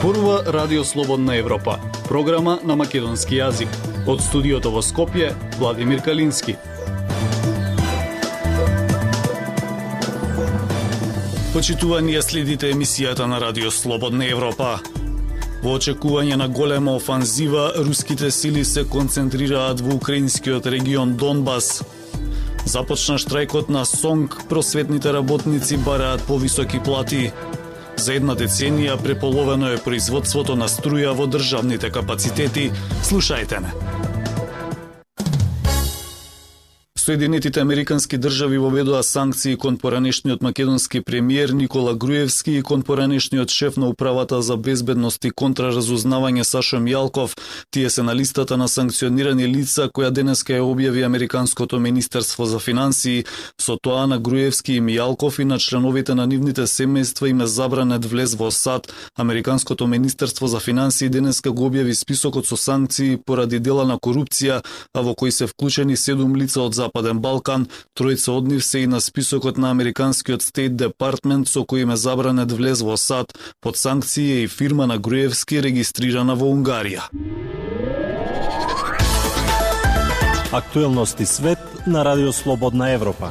зборува Радио Слободна Европа, програма на македонски јазик. Од студиото во Скопје, Владимир Калински. Почитувани, следите емисијата на Радио Слободна Европа. Во очекување на голема офанзива, руските сили се концентрираат во украинскиот регион Донбас. Започна штрајкот на СОНК, просветните работници бараат повисоки плати. За една деценија преполовено е производството на струја во државните капацитети. Слушајте ме. Соединетите Американски држави воведоа санкции кон поранешниот македонски премиер Никола Груевски и кон поранешниот шеф на управата за безбедност и контраразузнавање Сашо Мијалков. Тие се на листата на санкционирани лица која денеска ја објави Американското министерство за финансии. Со тоа на Груевски и Мијалков и на членовите на нивните семејства им е забранет влез во САД. Американското министерство за финансии денеска го објави списокот со санкции поради дела на корупција, а во кои се вклучени 7 лица од Западен Балкан, тројца од нив се и на списокот на Американскиот Стейт Департмент со кој им е забранет влез во САД. Под санкции е и фирма на Груевски регистрирана во Унгарија. Актуелности свет на Радио Слободна Европа.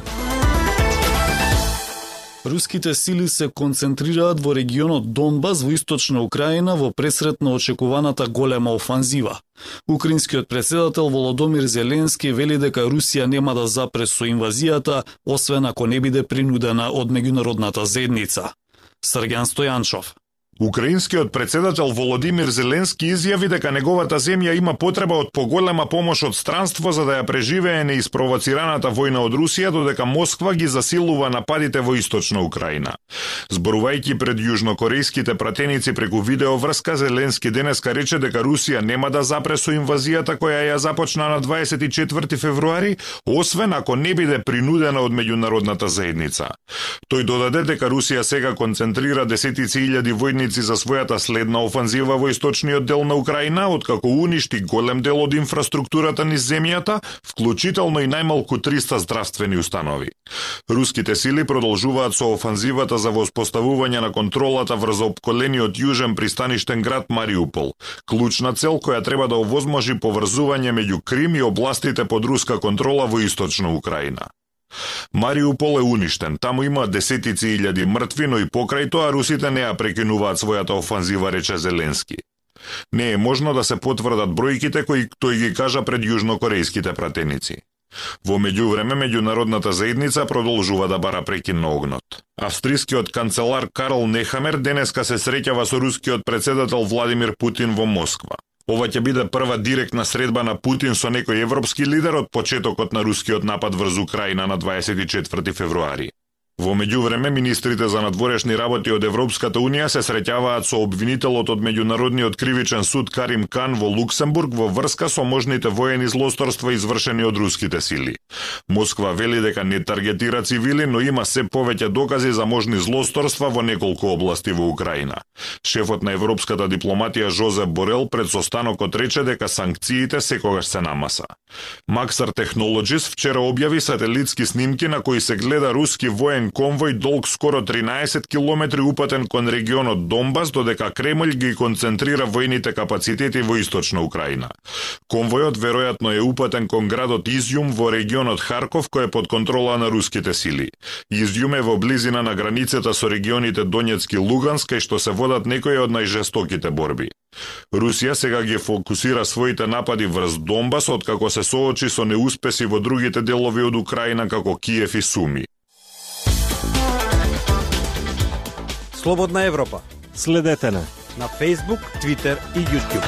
Руските сили се концентрираат во регионот Донбас во источна Украина во пресрет на очекуваната голема офанзива. Украинскиот председател Володомир Зеленски вели дека Русија нема да запре со инвазијата, освен ако не биде принудена од меѓународната заедница. Срѓан Стојанчов. Украинскиот председател Володимир Зеленски изјави дека неговата земја има потреба од поголема помош од странство за да ја преживее неиспровоцираната војна од Русија, додека Москва ги засилува нападите во источна Украина. Зборувајќи пред јужнокорејските пратеници преку видеоврска, Зеленски денеска рече дека Русија нема да запре со инвазијата која ја започна на 24 февруари, освен ако не биде принудена од меѓународната заедница. Тој додаде дека Русија сега концентрира десетици илјади војни за својата следна офанзива во источниот дел на Украина, откако уништи голем дел од инфраструктурата низ земјата, вклучително и најмалку 300 здравствени установи. Руските сили продолжуваат со офанзивата за воспоставување на контролата врз опколениот јужен пристаништен град Мариупол, клучна цел која треба да овозможи поврзување меѓу Крим и областите под руска контрола во источна Украина. Мариупол е уништен, таму има десетици илјади мртви, но и покрај тоа русите не ја прекинуваат својата офанзива, рече Зеленски. Не е можно да се потврдат бројките кои тој ги кажа пред јужнокорејските пратеници. Во меѓувреме, меѓународната заедница продолжува да бара прекин на огнот. Австрискиот канцелар Карл Нехамер денеска се среќава со рускиот председател Владимир Путин во Москва. Ова ќе биде прва директна средба на Путин со некој европски лидер од почетокот на рускиот напад врз Украина на 24 февруари. Во меѓувреме, министрите за надворешни работи од Европската Унија се среќаваат со обвинителот од Меѓународниот кривичен суд Карим Кан во Луксембург во врска со можните воени злосторства извршени од руските сили. Москва вели дека не таргетира цивили, но има се повеќе докази за можни злосторства во неколку области во Украина. Шефот на европската дипломатија Жозеп Борел пред состанокот рече дека санкциите секогаш се на маса. Maxar Technologies вчера објави сателитски снимки на кои се гледа руски воен конвој долг скоро 13 километри упатен кон регионот Донбас, додека Кремљ ги концентрира војните капацитети во источна Украина. Конвојот веројатно е упатен кон градот Изјум во регионот Харков, кој е под контрола на руските сили. Изјум е во близина на границата со регионите Донецк и Луганск, кај што се водат некои од најжестоките борби. Русија сега ги фокусира своите напади врз Донбас, откако се соочи со неуспеси во другите делови од Украина како Киев и Суми. Слободна Европа. Следете на Facebook, Twitter и YouTube.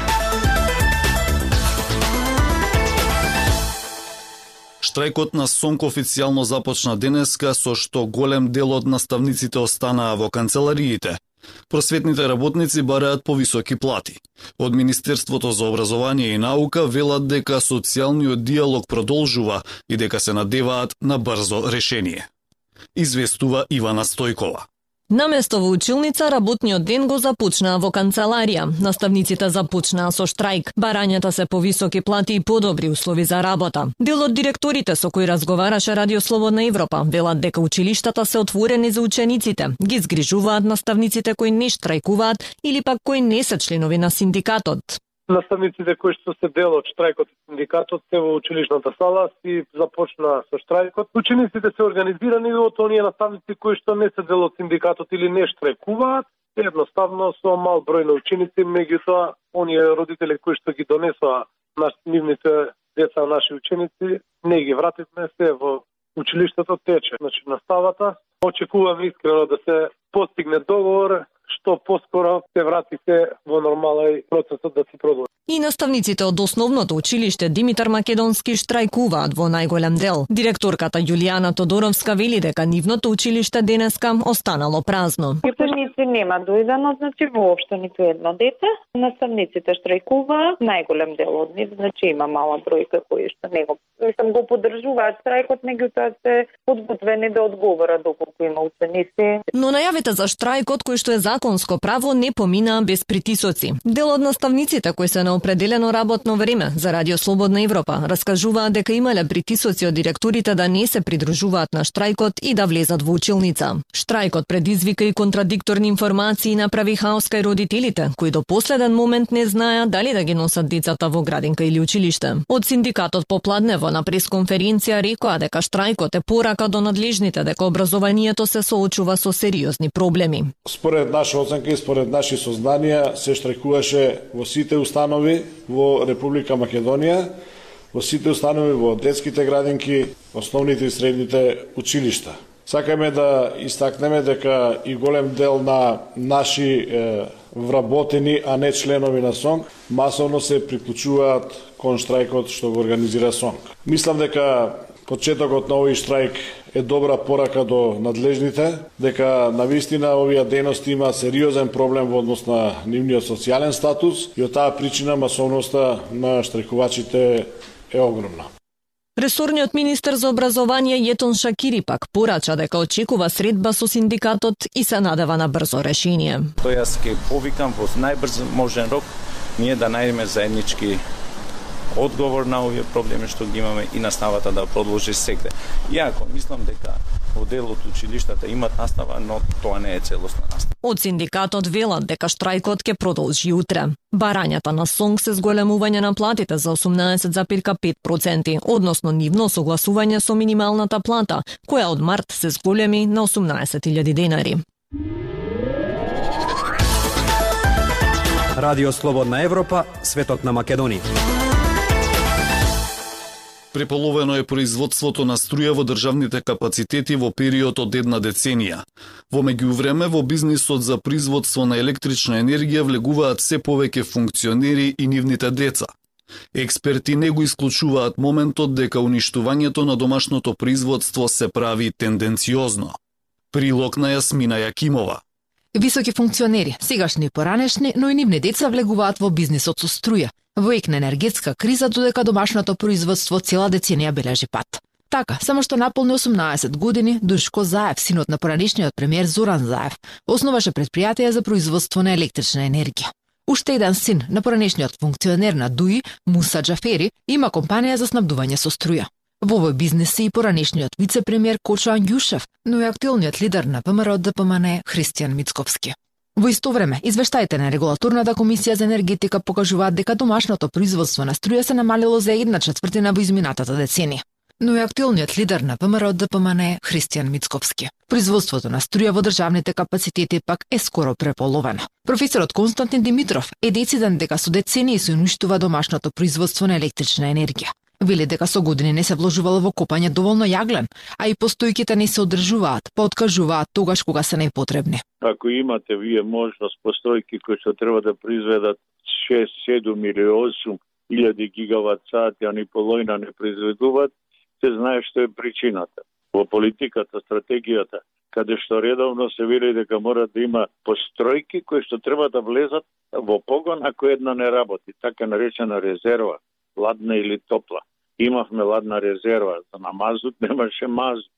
Штрајкот на СОНК официјално започна денеска, со што голем дел од наставниците останаа во канцелариите. Просветните работници бараат повисоки плати. Од Министерството за образование и наука велат дека социјалниот диалог продолжува и дека се надеваат на брзо решение. Известува Ивана Стојкова. Наместо во училница, работниот ден го започнаа во канцеларија. Наставниците започнаа со штрајк. Барањата се повисоки плати и подобри услови за работа. Дел од директорите со кои разговараше Радио Слободна Европа велат дека училиштата се отворени за учениците. Ги згрижуваат наставниците кои не штрајкуваат или пак кои не се членови на синдикатот. Наставниците кои што се дел од штрајкот и синдикатот се во училишната сала и започна со штрајкот. Учениците се организирани од оние наставници кои што не се дел од синдикатот или не штрајкуваат, едноставно со мал број на ученици, меѓутоа оние родители кои што ги донесоа нивните деца, наши ученици, не ги вративме, се во училиштето тече. Значи наставата, очекуваме искрено да се постигне договор што поскоро се врати се во нормала и процесот да се продолжи. И наставниците од основното училиште Димитар Македонски штрајкуваат во најголем дел. Директорката Јулијана Тодоровска вели дека нивното училиште денеска останало празно. Ученици нема дојдено, значи воопшто ниту едно дете. Наставниците штрајкуваат, најголем дел од нив, значи има мала бројка кои што не го поддржуваат штрајкот, меѓутоа се подготвени да одговорат доколку има ученици. Но најавите за штрајкот кој што е законско право не поминаа без притисоци. Дел од наставниците кои се на определено работно време за Радио Слободна Европа раскажуваат дека имале притисоци од директорите да не се придружуваат на штрајкот и да влезат во училница. Штрајкот предизвика и контрадикторни информации и направи хаос кај родителите, кои до последен момент не знаеа дали да ги носат децата во градинка или училиште. Од синдикатот попладнево на пресконференција рекоа дека штрајкот е порака до надлежните дека образованието се соочува со сериозни проблеми. Според наша оценка и според наши сознанија се штрајкуваше во сите установи во Република Македонија, во сите установи во детските градинки, основните и средните училишта. Сакаме да истакнеме дека и голем дел на наши вработени, а не членови на СОНГ, масовно се приклучуваат кон штрајкот што го организира СОНГ. Мислам дека почетокот на овој штрајк е добра порака до надлежните, дека навистина овие дејности има сериозен проблем во однос на нивниот социјален статус и од таа причина масовноста на штрајкувачите е огромна. Ресорниот министер за образование Јетон Шакири пак порача дека очекува средба со синдикатот и се надева на брзо решение. Тоа јас ќе повикам во најбрз можен рок ние да најдеме заеднички одговор на овие проблеми што ги имаме и наставата да продолжи сегде. Иако мислам дека во дел од училиштата имат настава, но тоа не е целосна настава. Од синдикатот велат дека штрајкот ќе продолжи утре. Барањата на СОНГ се зголемување на платите за 18,5%, односно нивно согласување со минималната плата, која од март се зголеми на 18.000 денари. Радио Слободна Европа, светот на Македонија. Преполовено е производството на струја во државните капацитети во период од една деценија. Во меѓувреме, во бизнисот за производство на електрична енергија влегуваат се повеќе функционери и нивните деца. Експерти не го исклучуваат моментот дека уништувањето на домашното производство се прави тенденциозно. Прилог на Јасмина Јакимова. Високи функционери, сегашни и поранешни, но и нивни деца влегуваат во бизнисот со струја. Во ек на енергетска криза, додека домашното производство цела деценија бележи пат. Така, само што наполни 18 години, Душко Заев, синот на поранешниот премиер Зоран Заев, основаше предпријатие за производство на електрична енергија. Уште еден син на поранешниот функционер на ДУИ, Муса Џафери, има компанија за снабдување со струја. Во овој бизнес и поранешниот вице-премиер Кочо Ангјушев, но и актуелниот лидер на ВМРО ДПМН Христијан Мицковски. Во исто време, извештаите на Регулаторната комисија за енергетика покажуваат дека домашното производство на струја се намалило за 1/4 во изминатата деценија. Но и актуелниот лидер на ВМРО ДПМН Христијан Мицковски. Производството на струја во државните капацитети пак е скоро преполовено. Професорот Константин Димитров е дециден дека со децении се уништува домашното производство на електрична енергија. Вели дека со години не се вложувало во копање доволно јаглен, а и постојките не се одржуваат, па откажуваат тогаш кога се најпотребни. Ако имате вие можност постојки кои што треба да произведат 6, 7 или 8 илјади гигават сати, а ни половина не произведуваат, се знае што е причината. Во политиката, стратегијата, каде што редовно се вели дека мора да има постојки кои што треба да влезат во погон ако една не работи, така наречена резерва, ладна или топла. Имавме ладна резерва, за на мазут немаше мазут.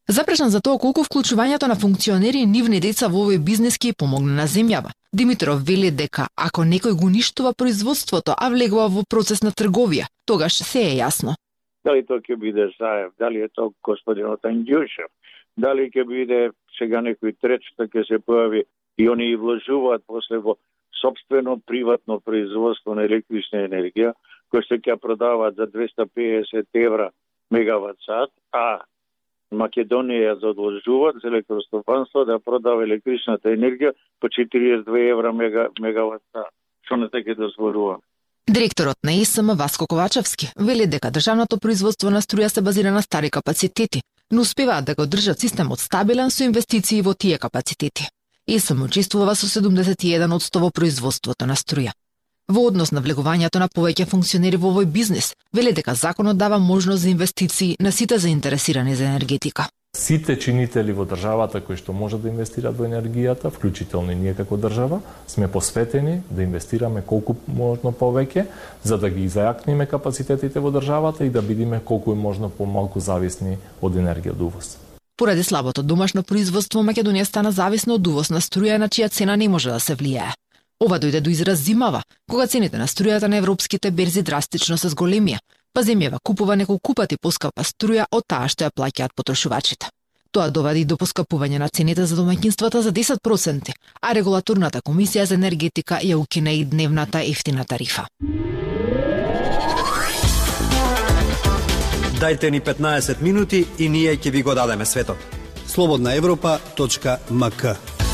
Запрашан за тоа колку вклучувањето на функционери и нивни деца во овој бизнес ќе помогне на земјава. Димитров вели дека ако некој го уништува производството, а влегува во процес на трговија, тогаш се е јасно. Дали тоа ќе биде Заев, дали е тоа господинот Андјушев, дали ќе биде сега некој трет што ќе се појави и они вложуваат после во собствено приватно производство на електрична енергија, кој што ќе продаваат за 250 евра мегават сат, а Македонија ја задолжуваат за електростопанство да продава електричната енергија по 42 евра мегават сат. Што не се ќе дозволува? Директорот на ИСМ Васко Ковачевски вели дека државното производство на струја се базира на стари капацитети, но успеваат да го држат системот стабилен со инвестиции во тие капацитети. ИСМ учествува со 71% во производството на струја. Во однос на влегувањето на повеќе функционери во овој бизнес, вели дека законот дава можност за инвестиции на сите заинтересирани за енергетика. Сите чинители во државата кои што можат да инвестират во енергијата, вклучително и ние како држава, сме посветени да инвестираме колку можно повеќе, за да ги зајакниме капацитетите во државата и да бидиме колку е можно помалку зависни од енергија од увоз. Поради слабото домашно производство, Македонија стана зависна од увоз на струја на чија цена не може да се влијае. Ова дојде до израз зимава, кога цените на струјата на европските берзи драстично се зголемија, па земјава купува неколку пати поскапа струја од таа што ја плаќаат потрошувачите. Тоа доведе и до поскапување на цените за домаќинствата за 10%, а регулаторната комисија за енергетика ја укина и дневната ефтина тарифа. Дајте ни 15 минути и ние ќе ви го дадеме светот. slobodnaevropa.mk.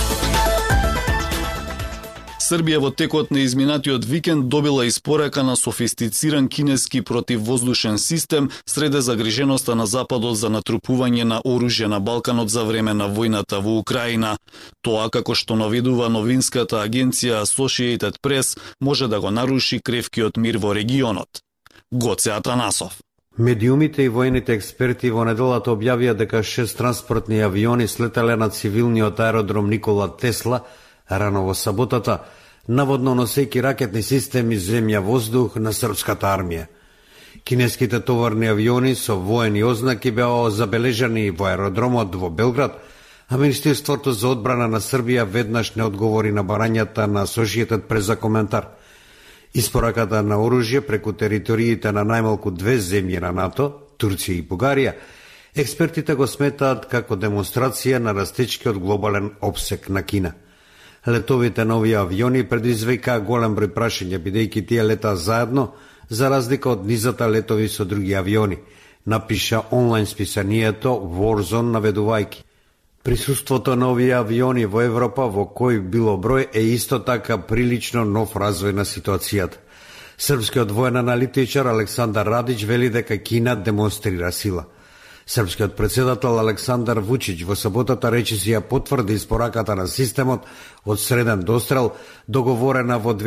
Србија во текот на изминатиот викенд добила испорака на софистициран кинески противвоздушен систем среде загриженоста на Западот за натрупување на оружје на Балканот за време на војната во Украина. Тоа, како што наведува новинската агенција Associated Press, може да го наруши кревкиот мир во регионот. Гоце Атанасов. Медиумите и војните експерти во неделата објавија дека 6 транспортни авиони слетале на цивилниот аеродром Никола Тесла рано во саботата, наводно носејќи ракетни системи земја-воздух на српската армија. Кинеските товарни авиони со воени ознаки беа забележани во аеродромот во Белград, а Министерството за одбрана на Србија веднаш не одговори на барањата на Associated Press за коментар. Испораката на оружје преку териториите на најмалку 2 земји на НАТО, Турција и Бугарија, експертите го сметаат како демонстрација на растечкиот глобален опсек на Кина. Летовите на овие авиони предизвикаа голем број прашања, бидејќи тие летаа заедно, за разлика од низата летови со други авиони, напиша онлайн списанието Warzone наведувајќи. Присуството на овие авиони во Европа во кој било број е исто така прилично нов развој на ситуацијата. Српскиот воен аналитичар Александар Радич вели дека Кина демонстрира сила. Српскиот председател Александар Вучич во саботата речиси ја потврди испораката на системот од среден дострел договорена во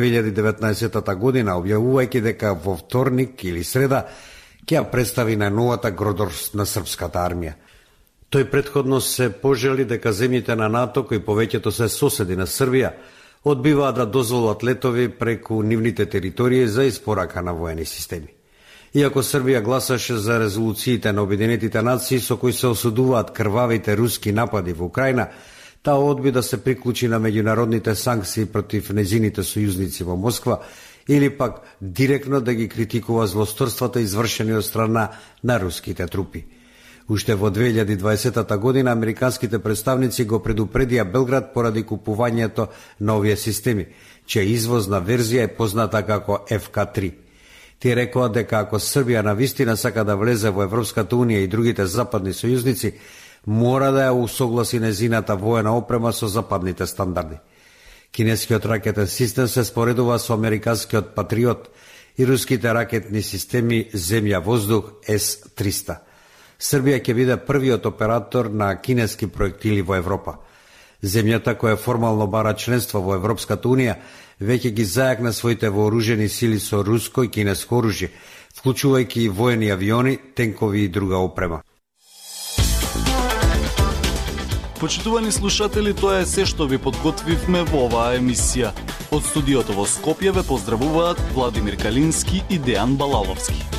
2019 година, објавувајќи дека во вторник или среда ќе ја представи на новата гродорст на српската армија. Тој претходно се пожели дека земјите на НАТО, кои повеќето се соседи на Србија, одбиваат да дозволат летови преку нивните територии за испорака на воени системи. Иако Србија гласаше за резолуциите на Обединетите нации со кои се осудуваат крвавите руски напади во Украина, таа одби да се приклучи на меѓународните санкции против незините сојузници во Москва или пак директно да ги критикува злосторствата извршени од страна на руските трупи. Уште во 2020 година американските представници го предупредија Белград поради купувањето на овие системи, чија извозна верзија е позната како FK-3. Тие рекоа дека ако Србија навистина сака да влезе во Европската унија и другите западни сојузници, мора да ја усогласи незината воена опрема со западните стандарди. Кинескиот ракетен систем се споредува со американскиот Патриот и руските ракетни системи земја-воздух С-300. Србија ќе биде првиот оператор на кинески проектили во Европа. Земјата која формално бара членство во Европската унија веќе ги зајакна своите вооружени сили со руско и кинеско оружје, вклучувајќи и воени авиони, тенкови и друга опрема. Почитувани слушатели, тоа е се што ви подготвивме во оваа емисија. Од студиото во Скопје ве поздравуваат Владимир Калински и Дејан Балаловски.